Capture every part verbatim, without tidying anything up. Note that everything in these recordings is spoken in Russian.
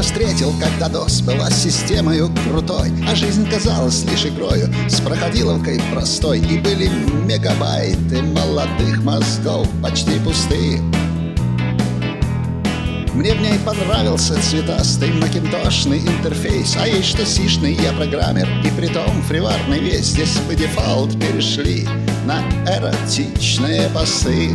встретил, когда дос была системою крутой, а жизнь казалась лишь игрою с проходиловкой простой. И были мегабайты молодых мозгов почти пустые. Мне в ней понравился цветастый макинтошный интерфейс. А есть что сишный, я программер, и притом фриварный весь. Здесь по дефолт перешли на эротичные посты.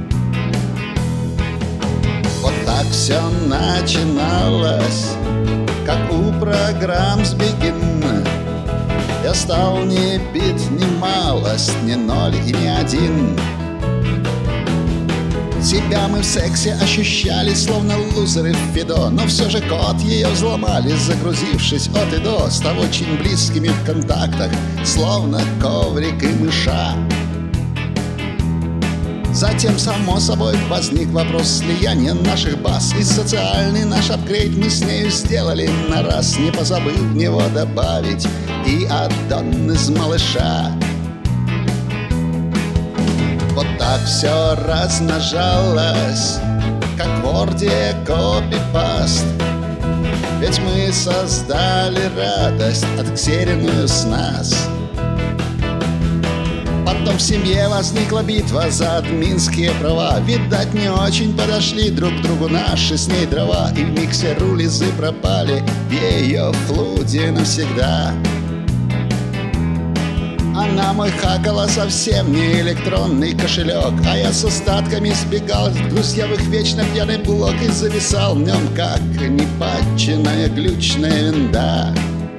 Вот так все начиналось, как у программ с Begin. Я стал не бит, ни малость, ни ноль и ни один. Себя мы в сексе ощущали, словно лузеры в Фидо. Но все же код ее взломали, загрузившись от и до. Став очень близкими в контактах, словно коврик и мыша. Затем, само собой, возник вопрос слияния наших баз. И социальный наш апгрейд мы с нею сделали на раз, не позабыв в него добавить и аддон из малыша. Вот так все размножалось, как в Word'е копипаст. Ведь мы создали радость, отксеренную с нас. Потом в семье возникла битва за админские права. Видать, не очень подошли друг к другу наши с ней дрова. И в миксе рулизы пропали в ее флуде навсегда. Она мой хакала совсем не электронный кошелек, а я с остатками сбегал в друзьявых вечно пьяный блок и зависал в нем, как непатченная глючная винда.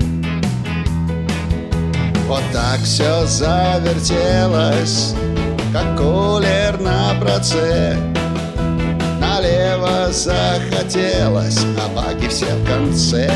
Вот так все завертелось, как кулер на проце. Налево захотелось, а баги все в конце.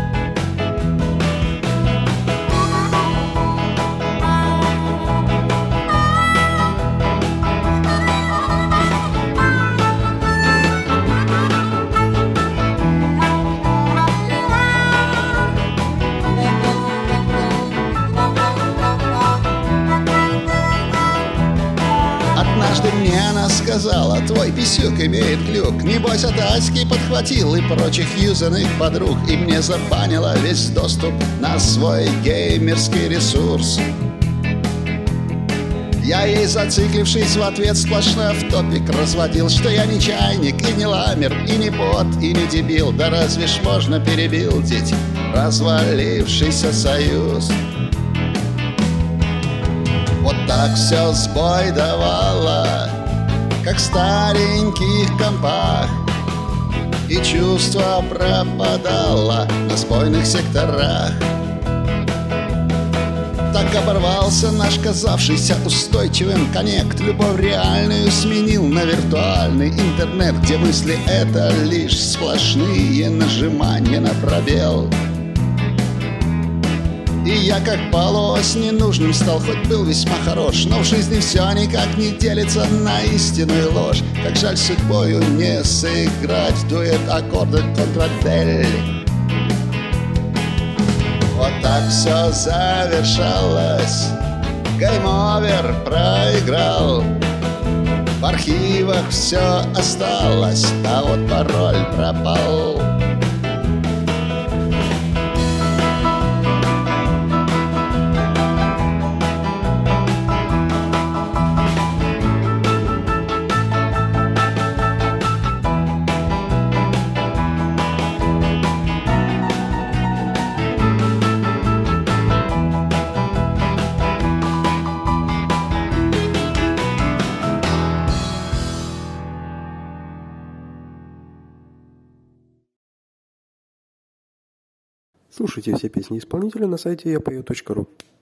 Однажды мне она сказала: твой писюк имеет глюк. Небось от Аськи подхватил и прочих юзанных подруг. И мне забанила весь доступ на свой геймерский ресурс. Я ей, зациклившись, в ответ сплошной автопик разводил, что я не чайник и не ламер, и не бот, и не дебил. Да разве ж можно перебилдить развалившийся союз? Вот так все сбой давало, как в стареньких компах, и чувство пропадало на спойных секторах. Так оборвался наш казавшийся устойчивым коннект. Любовь реальную сменил на виртуальный интернет, где мысли — это лишь сплошные нажимания на пробел. И я как полос ненужным стал, хоть был весьма хорош. Но в жизни все никак не делится на истинную ложь. Как жаль судьбою не сыграть в дуэт аккорда контрадель. Вот так все завершалось, гейм-овер проиграл. В архивах все осталось, а вот пароль пропал. Слушайте все песни исполнителя на сайте я пою точка ру.